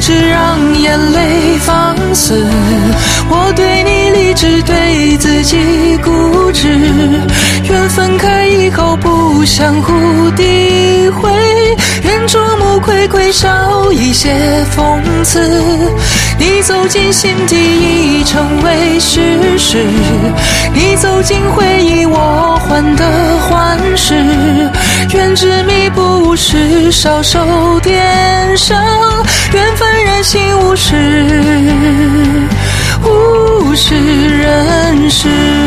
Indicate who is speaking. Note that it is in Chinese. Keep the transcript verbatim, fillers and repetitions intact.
Speaker 1: 是让眼泪放肆。我对你理智，对自己固执，愿分开以后不相互诋毁，愿众目睽睽少一些讽刺。你走进心底已成为事实，你走进回忆我患得患失，愿执迷不悟，少受点伤，愿幡然心无事，物是人事。